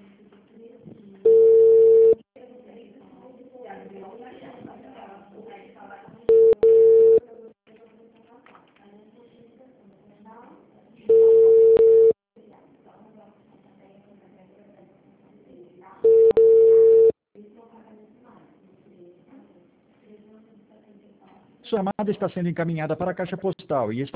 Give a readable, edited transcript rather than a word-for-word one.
Sua chamada está sendo encaminhada para a caixa postal e está